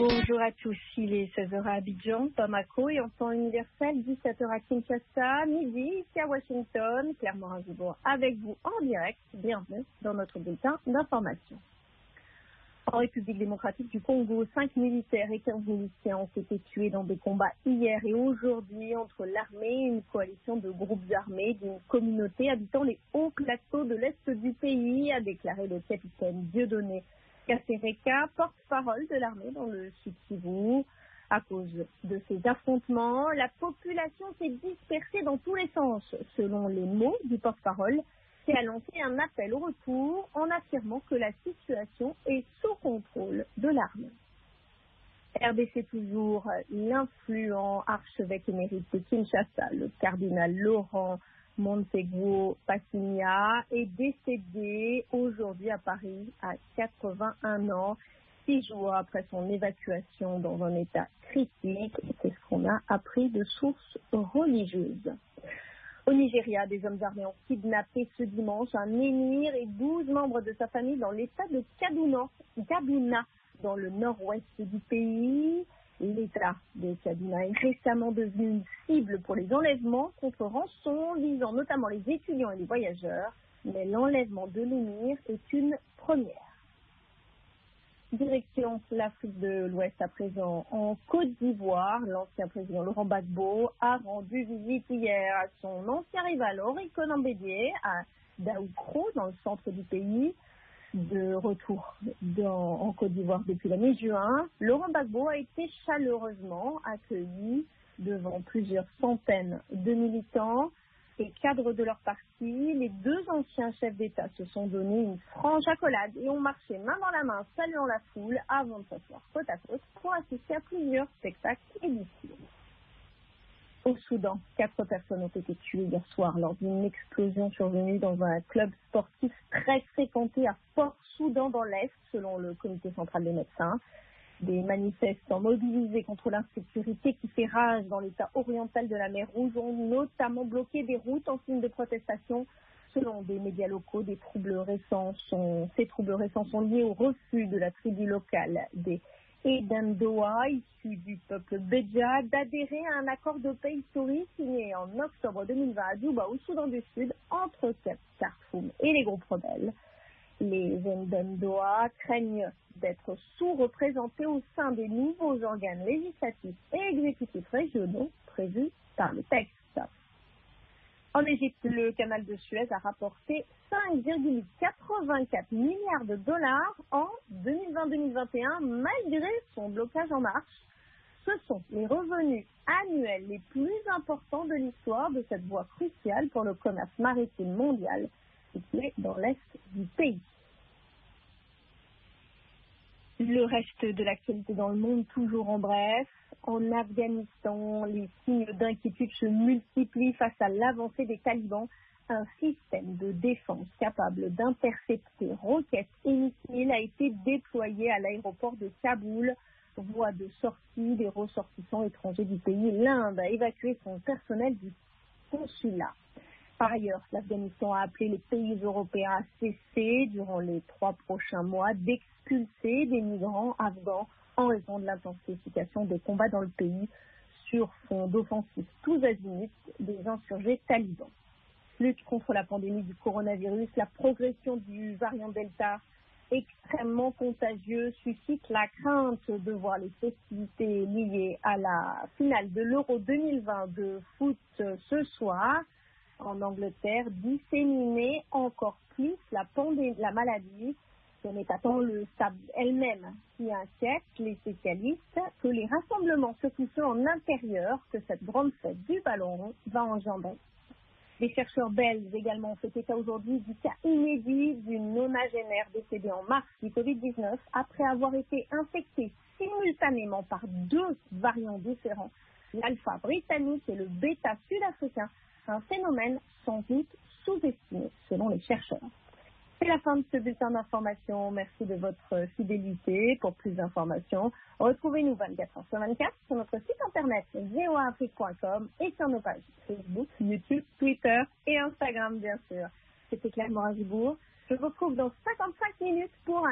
Bonjour à tous, il est 16h à Abidjan, Bamako et en temps universel, 17h à Kinshasa, midi ici à Washington, Clermont-Ferrand avec vous en direct. Bienvenue dans notre bulletin d'information. En République démocratique du Congo, 5 militaires et 15 miliciens ont été tués dans des combats hier et aujourd'hui entre l'armée et une coalition de groupes armés d'une communauté habitant les hauts plateaux de l'est du pays, a déclaré le capitaine Dieudonné Kasereka, porte-parole de l'armée dans le Sud Kivu. À cause de ces affrontements, la population s'est dispersée dans tous les sens, selon les mots du porte-parole, qui a lancé un appel au retour en affirmant que la situation est sous contrôle de l'armée. RDC toujours, l'influent archevêque émérite de Kinshasa, le cardinal Laurent Montego Passigna, est décédé aujourd'hui à Paris à 81 ans, 6 jours après son évacuation dans un état critique. C'est ce qu'on a appris de sources religieuses. Au Nigeria, des hommes armés ont kidnappé ce dimanche un émir et 12 membres de sa famille dans l'état de Kaduna, dans le nord-ouest du pays. L'état de Kaduna est récemment devenu une cible pour les enlèvements contre rançon, visant notamment les étudiants et les voyageurs. Mais l'enlèvement de l'émir est une première. Direction l'Afrique de l'Ouest à présent. En Côte d'Ivoire, l'ancien président Laurent Gbagbo a rendu visite hier à son ancien rival Henri Konan Bédié à Daoukro, dans le centre du pays. De retour en Côte d'Ivoire depuis la mi-juin, Laurent Gbagbo a été chaleureusement accueilli devant plusieurs centaines de militants et cadres de leur parti. Les deux anciens chefs d'État se sont donné une franche accolade et ont marché main dans la main, saluant la foule avant de s'asseoir côte à côte pour assister à plusieurs spectacles et discours. Au Soudan, 4 personnes ont été tuées hier soir lors d'une explosion survenue dans un club sportif très fréquenté à Port-Soudan dans l'Est, selon le comité central des médecins. Des manifestants mobilisés contre l'insécurité qui fait rage dans l'état oriental de la mer Rouge ont notamment bloqué des routes en signe de protestation. Selon des médias locaux, ces troubles récents sont liés au refus de la tribu locale des Edendoa, issus du peuple Béja, d'adhérer à un accord de paix historique signé en octobre 2020 à Djouba, au Soudan du Sud, entre Khartoum et les groupes rebelles. Les Edendoa craignent d'être sous-représentés au sein des nouveaux organes législatifs et exécutifs régionaux prévus par le texte. En Égypte, le canal de Suez a rapporté 5,84 milliards de dollars en 2020-2021, malgré son blocage en marche. Ce sont les revenus annuels les plus importants de l'histoire de cette voie cruciale pour le commerce maritime mondial, située dans l'est du pays. Le reste de l'actualité dans le monde, toujours en bref. En Afghanistan, les signes d'inquiétude se multiplient face à l'avancée des talibans. Un système de défense capable d'intercepter roquettes et missiles a été déployé à l'aéroport de Kaboul, voie de sortie des ressortissants étrangers du pays. L'Inde a évacué son personnel du consulat. Par ailleurs, l'Afghanistan a appelé les pays européens à cesser, durant les 3 prochains mois, d'expulser des migrants afghans en raison de l'intensification des combats dans le pays sur fond d'offensives tous azimuts des insurgés talibans. Lutte contre la pandémie du coronavirus, la progression du variant Delta extrêmement contagieux suscite la crainte de voir les festivités liées à la finale de l'Euro 2020 de foot ce soir en Angleterre disséminer encore plus la maladie. Ce n'est pas tant le stade elle-même qui inquiète les spécialistes que les rassemblements secoussés en intérieur que cette grande fête du ballon rond va engendrer. Les chercheurs belges également ont fait état aujourd'hui du cas inédit d'une nonagénaire décédée en mars du Covid-19 après avoir été infectée simultanément par 2 variants différents, l'alpha britannique et le bêta sud-africain, un phénomène sans doute sous-estimé selon les chercheurs. C'est la fin de ce bulletin d'information. Merci de votre fidélité. Pour plus d'informations, retrouvez-nous 24h/24 sur notre site internet voaafrique.com et sur nos pages Facebook, YouTube, Twitter et Instagram, bien sûr. C'était Claire Morin-Gibourg. Je vous retrouve dans 55 minutes pour un